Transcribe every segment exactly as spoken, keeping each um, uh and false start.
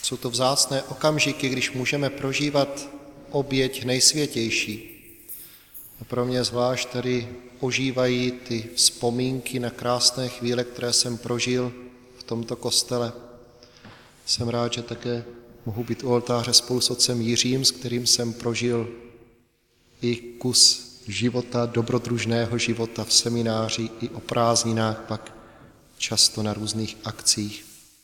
Jsou to vzácné okamžiky, když můžeme prožívat oběť nejsvětější. A pro mě zvlášť tady ožívají ty vzpomínky na krásné chvíle, které jsem prožil v tomto kostele. Jsem rád, že také mohu být u oltáře spolu s otcem Jiřím, s kterým jsem prožil i kus života, dobrodružného života v semináři i o prázdninách, pak často na různých akcích.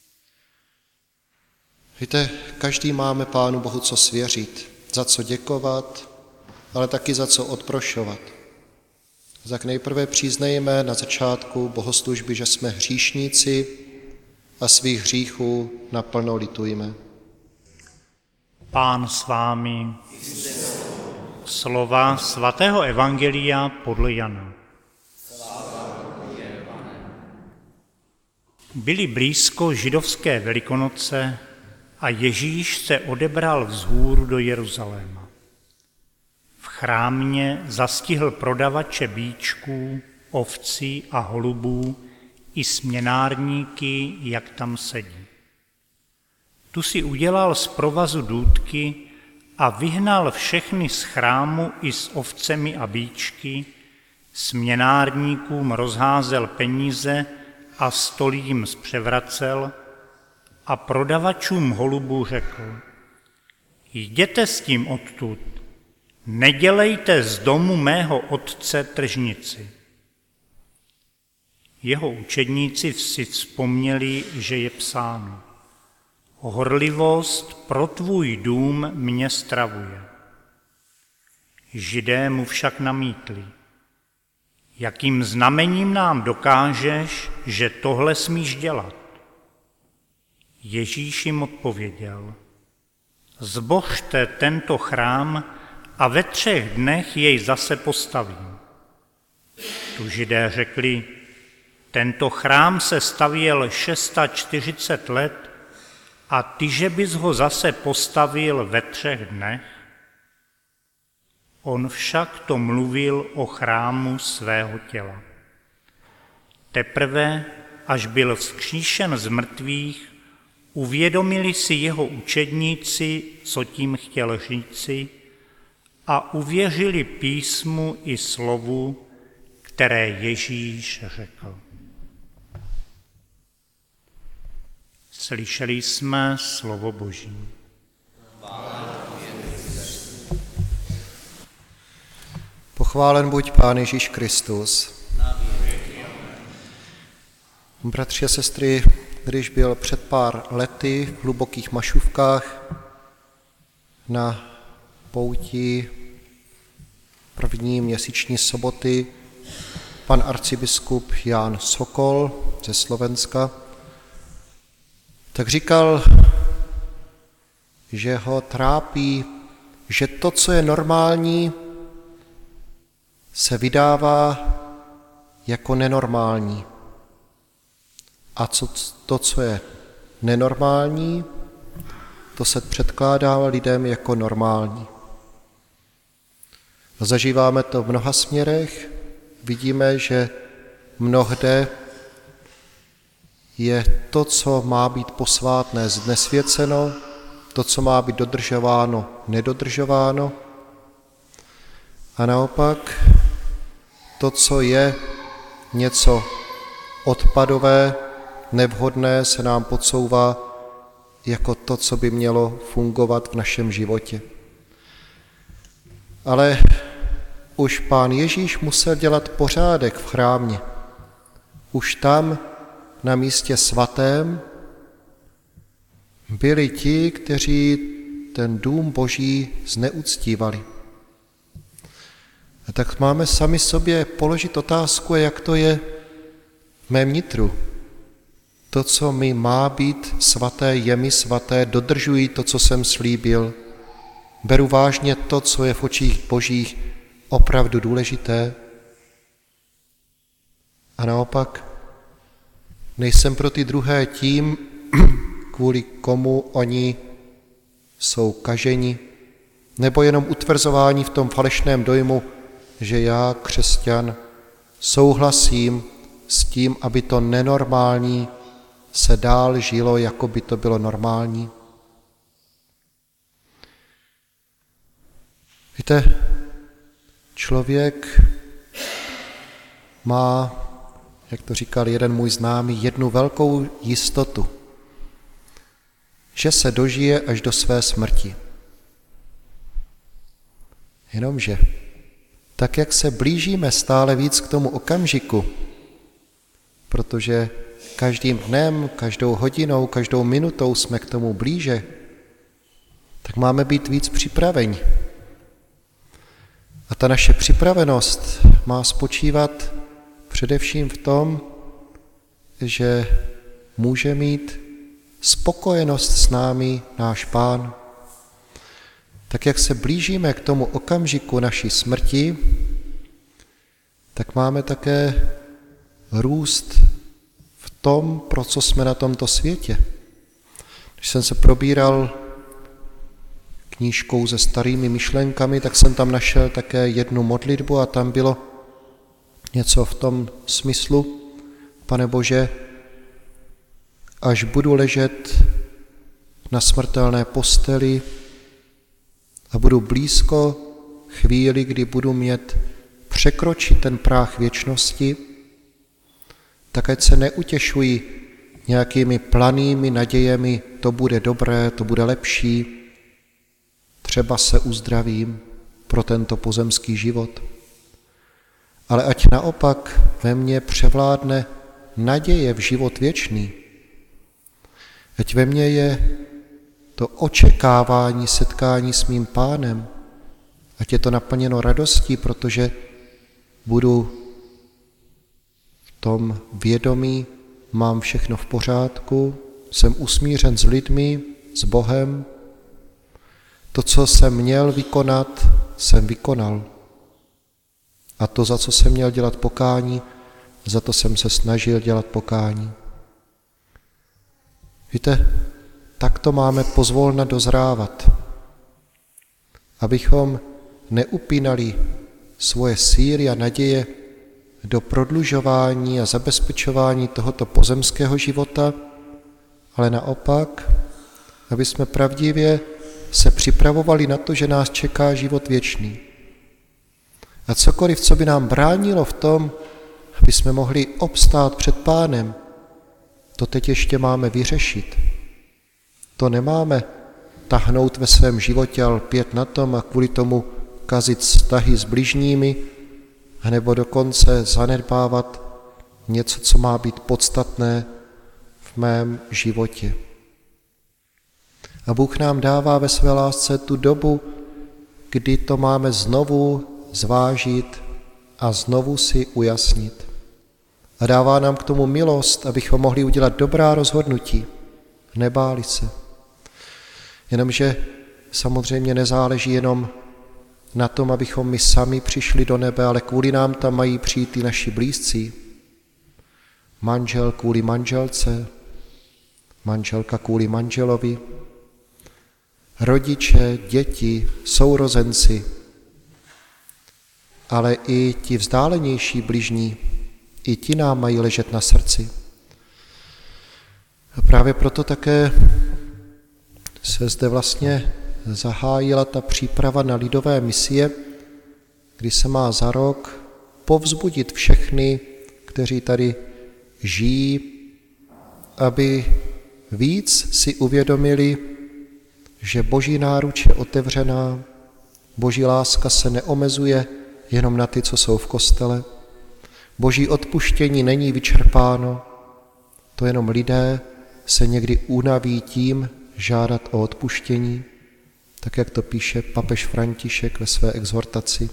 Víte, každý máme Pánu Bohu co svěřit, za co děkovat, ale taky za co odprošovat. Tak nejprve přiznejme na začátku bohoslužby, že jsme hříšníci a svých hříchů naplno litujme. Pán s vámi. Slova svatého evangelia podle Jana. Byly blízko židovské Velikonoce a Ježíš se odebral vzhůru do Jeruzaléma. V chrámě zastihl prodavače býčků, ovcí a holubů i směnárníky, jak tam sedí. Tu si udělal z provazu důtky a vyhnal všechny z chrámu i s ovcemi a býčky, směnárníkům rozházel peníze a stoly jim zpřevracel a prodavačům holubů řekl: Jděte s tím odtud, nedělejte z domu mého otce tržnici. Jeho učedníci si vzpomněli, že je psáno: Horlivost pro tvůj dům mě stravuje. Židé mu však namítli: Jakým znamením nám dokážeš, že tohle smíš dělat? Ježíš jim odpověděl: Zbořte tento chrám a ve třech dnech jej zase postavím. Tu Židé řekli: Tento chrám se stavěl čtyřicet šest let a ty, že bys ho zase postavil ve třech dnech? On však to mluvil o chrámu svého těla. Teprve, až byl vzkříšen z mrtvých, uvědomili si jeho učedníci, co tím chtěl říci, a uvěřili písmu i slovu, které Ježíš řekl. Slyšeli jsme slovo Boží. Pochválen buď Pán Ježíš Kristus. Bratři a sestry, když byl před pár lety v hlubokých Mašůvkách na pouti první měsíční soboty pan arcibiskup Ján Sokol ze Slovenska, tak říkal, že ho trápí, že to, co je normální, se vydává jako nenormální. A co, to, co je nenormální, to se předkládá lidem jako normální. Zažíváme to v mnoha směrech, vidíme, že mnohde je to, co má být posvátné, znesvěceno, to, co má být dodržováno, nedodržováno. A naopak to, co je něco odpadové, nevhodné, se nám podsouvá jako to, co by mělo fungovat v našem životě. Ale už Pán Ježíš musel dělat pořádek v chrámě. Už tam, na místě svatém, byli ti, kteří ten dům Boží zneuctívali. A tak máme sami sobě položit otázku, jak to je v mém nitru. To, co mi má být svaté, je mi svaté, dodržuji to, co jsem slíbil. Beru vážně to, co je v očích Božích opravdu důležité. A naopak nejsem pro ty druhé tím, kvůli komu oni jsou kaženi, nebo jenom utvrzování v tom falešném dojmu, že já, křesťan, souhlasím s tím, aby to nenormální se dál žilo, jako by to bylo normální. Víte, člověk má, jak to říkal jeden můj známý, jednu velkou jistotu, že se dožije až do své smrti. Jenomže tak, jak se blížíme stále víc k tomu okamžiku, protože každým dnem, každou hodinou, každou minutou jsme k tomu blíže, tak máme být víc připraveni. A ta naše připravenost má spočívat především v tom, že může mít spokojenost s námi náš Pán. Tak jak se blížíme k tomu okamžiku naší smrti, tak máme také růst v tom, pro co jsme na tomto světě. Když jsem se probíral knížkou se starými myšlenkami, tak jsem tam našel také jednu modlitbu a tam bylo něco v tom smyslu: Pane Bože, až budu ležet na smrtelné posteli a budu blízko chvíli, kdy budu mít překročit ten práh věčnosti, tak ať se neutěšuji nějakými planými nadějemi, to bude dobré, to bude lepší, třeba se uzdravím pro tento pozemský život. Ale ať naopak ve mně převládne naděje v život věčný. Ať ve mně je to očekávání setkání s mým Pánem. Ať je to naplněno radostí, protože budu v tom vědomí, mám všechno v pořádku, jsem usmířen s lidmi, s Bohem. To, co jsem měl vykonat, jsem vykonal. A to, za co jsem měl dělat pokání, za to jsem se snažil dělat pokání. Víte, tak to máme pozvolna dozrávat, abychom neupínali svoje síly a naděje do prodlužování a zabezpečování tohoto pozemského života, ale naopak, aby jsme pravdivě se připravovali na to, že nás čeká život věčný. A cokoliv, co by nám bránilo v tom, aby jsme mohli obstát před Pánem, to teď ještě máme vyřešit. To nemáme tahnout ve svém životě a lpět na tom a kvůli tomu kazit vztahy s bližními, nebo dokonce zanedbávat něco, co má být podstatné v mém životě. A Bůh nám dává ve své lásce tu dobu, kdy to máme znovu zvážit a znovu si ujasnit. A dává nám k tomu milost, abychom mohli udělat dobrá rozhodnutí, nebáli se. Jenomže samozřejmě nezáleží jenom na tom, abychom my sami přišli do nebe, ale kvůli nám tam mají přijít i naši blízcí. Manžel kvůli manželce, manželka kvůli manželovi, rodiče, děti, sourozenci, ale i ti vzdálenější bližní, i ti nám mají ležet na srdci. A právě proto také se zde vlastně zahájila ta příprava na lidové misie, kdy se má za rok povzbudit všechny, kteří tady žijí, aby víc si uvědomili, že Boží náruč je otevřená, Boží láska se neomezuje jenom na ty, co jsou v kostele. Boží odpuštění není vyčerpáno, to jenom lidé se někdy unaví tím žádat o odpuštění, tak jak to píše papež František ve své exhortaci.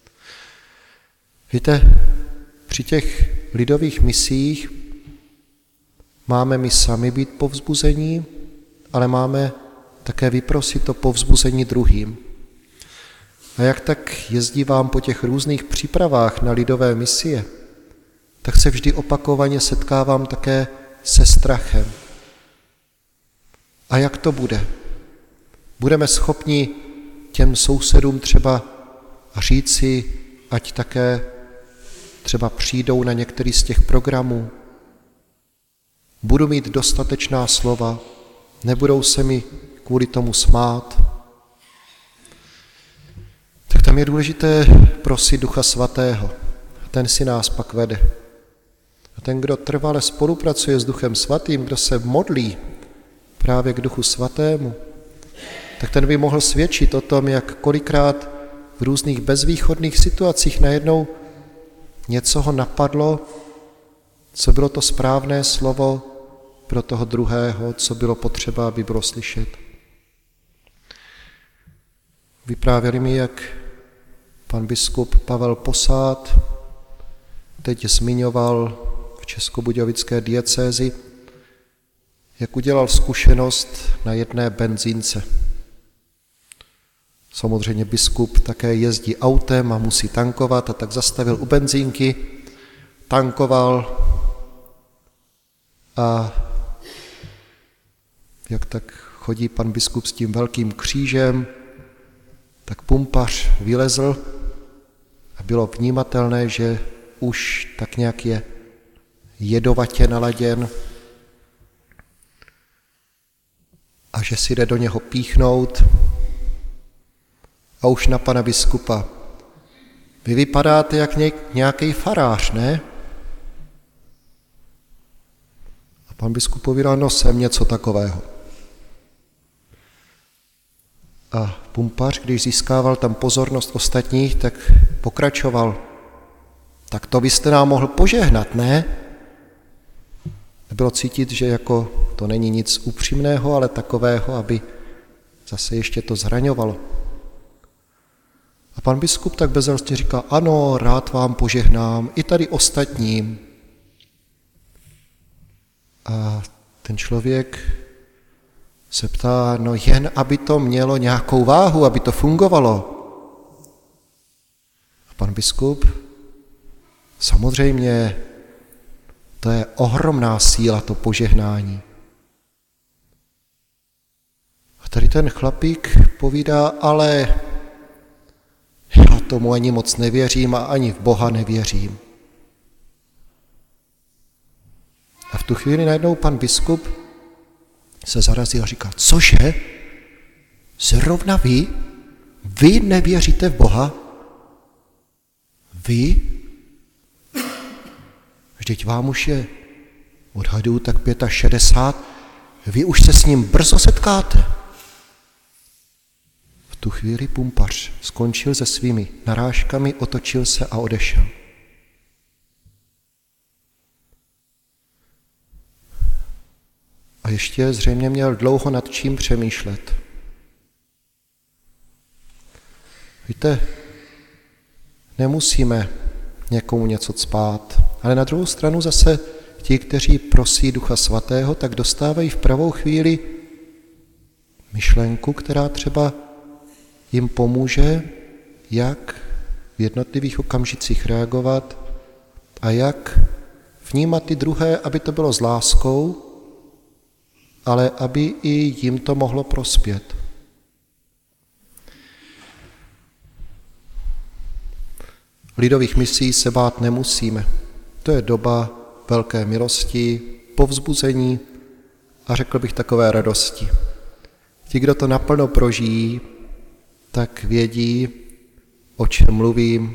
Víte, při těch lidových misiích máme my sami být povzbuzení, ale máme také vyprosit to povzbuzení druhým. A jak tak jezdívám po těch různých přípravách na lidové misie, tak se vždy opakovaně setkávám také se strachem. A jak to bude? Budeme schopni těm sousedům třeba říci, ať také třeba přijdou na některý z těch programů. Budu mít dostatečná slova, nebudou se mi kvůli tomu smát. Tak tam je důležité prosit Ducha Svatého. Ten si nás pak vede. A ten, kdo trvale spolupracuje s Duchem Svatým, kdo se modlí právě k Duchu Svatému, tak ten by mohl svědčit o tom, jak kolikrát v různých bezvýchodných situacích najednou něco ho napadlo, co bylo to správné slovo pro toho druhého, co bylo potřeba, aby bylo slyšet. Vyprávěli mi, jak pan biskup Pavel Posád teď zmiňoval v českobudějovické diecézi, jak udělal zkušenost na jedné benzínce. Samozřejmě biskup také jezdí autem a musí tankovat, a tak zastavil u benzínky, tankoval a jak tak chodí pan biskup s tím velkým křížem, tak pumpař vylezl a bylo vnímatelné, že už tak nějak je jedovatě naladěn a že si jde do něho píchnout. A už na pana biskupa: vy vypadáte jak nějaký farář, ne? A pan biskup povídal: no, jsem něco takového. A pumpař, když získával tam pozornost ostatních, tak pokračoval: tak to byste nám mohl požehnat, ne? Bylo cítit, že jako to není nic upřímného, ale takového, aby zase ještě to zraňovalo. A pan biskup tak bezelstně říká: ano, rád vám požehnám, i tady ostatním. A ten člověk se ptá: no jen aby to mělo nějakou váhu, aby to fungovalo. A pan biskup: samozřejmě, to je ohromná síla, to požehnání. A tady ten chlapík povídá: ale já tomu ani moc nevěřím a ani v Boha nevěřím. A v tu chvíli najednou pan biskup se zarazil a říká: cože? Zrovna vy? Vy nevěříte v Boha? Vy? Vždyť vám už je, odhaduju, tak šedesát pět, vy už se s ním brzo setkáte. V tu chvíli pumpař skončil se svými narážkami, otočil se a odešel. A ještě zřejmě měl dlouho nad čím přemýšlet. Víte, nemusíme někomu něco cpát, ale na druhou stranu zase ti, kteří prosí Ducha Svatého, tak dostávají v pravou chvíli myšlenku, která třeba jim pomůže, jak v jednotlivých okamžicích reagovat a jak vnímat ty druhé, aby to bylo s láskou, ale aby i jim to mohlo prospět. Lidových misí se bát nemusíme. To je doba velké milosti, povzbuzení a řekl bych takové radosti. Ti, kdo to naplno prožijí, tak vědí, o čem mluvím.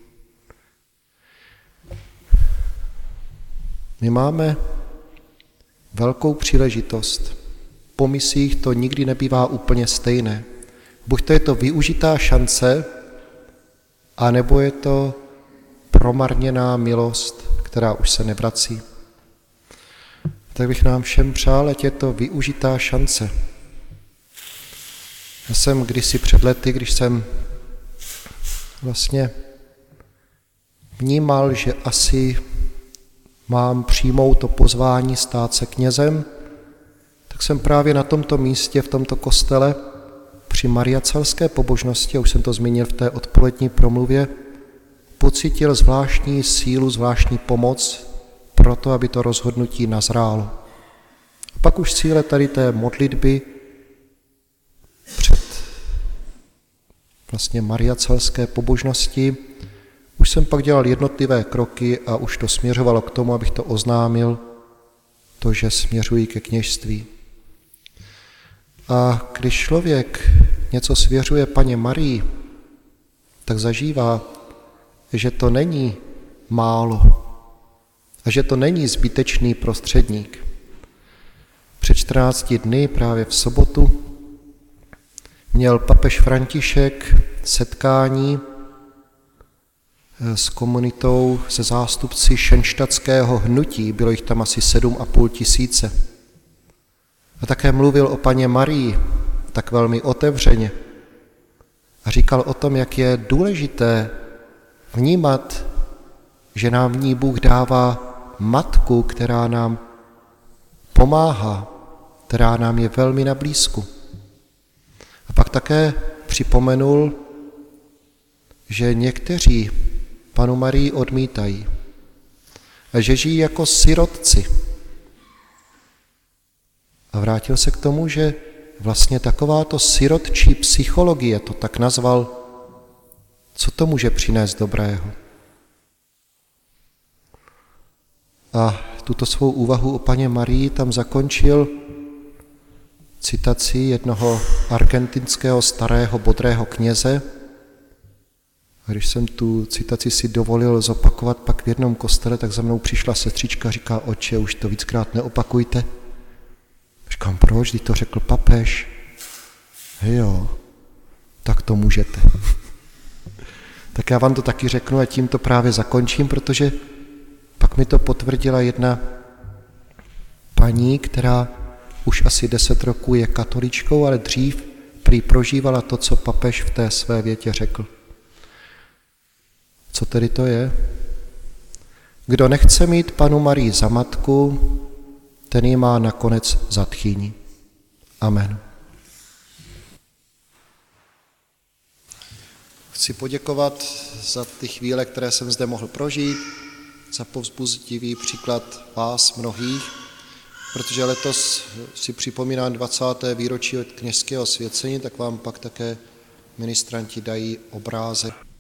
My máme velkou příležitost. Po misích to nikdy nebývá úplně stejné. Buď to je to využitá šance, anebo je to promarněná milost, která už se nevrací. Tak bych nám všem přál, ať je to využitá šance. Já jsem kdysi před lety, když jsem vlastně vnímal, že asi mám přijmout to pozvání stát se knězem, tak jsem právě na tomto místě, v tomto kostele, při mariacelské pobožnosti, už jsem to zmínil v té odpolední promluvě, pocítil zvláštní sílu, zvláštní pomoc pro to, aby to rozhodnutí nazrálo. A pak už v síle tady té modlitby před vlastně mariacelské pobožnosti už jsem pak dělal jednotlivé kroky a už to směřovalo k tomu, abych to oznámil, to, že směřují ke kněžství. A když člověk něco svěřuje Panně Marii, tak zažívá, že to není málo a že to není zbytečný prostředník. Před čtrnácti dny, právě v sobotu, měl papež František setkání s komunitou, se zástupci šenštadtského hnutí, bylo jich tam asi sedm a půl tisíce. A také mluvil o Panně Marii tak velmi otevřeně a říkal o tom, jak je důležité vnímat, že nám v ní Bůh dává matku, která nám pomáhá, která nám je velmi na blízku. A pak také připomenul, že někteří Pannu Marii odmítají a že žijí jako sirotci. A vrátil se k tomu, že vlastně takováto sirotčí psychologie, to tak nazval, co to může přinést dobrého. A tuto svou úvahu o Panně Marii tam zakončil citací jednoho argentinského starého bodrého kněze. A když jsem tu citaci si dovolil zopakovat pak v jednom kostele, tak za mnou přišla sestřička a říká: otče, už to víckrát neopakujte. Říkám: proč, když to řekl papež? Jo, tak to můžete. Tak já vám to taky řeknu a tím to právě zakončím, protože pak mi to potvrdila jedna paní, která už asi deset roků je katoličkou, ale dřív prý prožívala to, co papež v té své větě řekl. Co tedy to je? Kdo nechce mít Pannu Marii za matku, ten ji má nakonec za tchýni. Amen. Chci poděkovat za ty chvíle, které jsem zde mohl prožít, za povzbudivý příklad vás mnohých, protože letos si připomínám dvacáté výročí od kněžského osvěcení, tak vám pak také ministranti dají obrázek.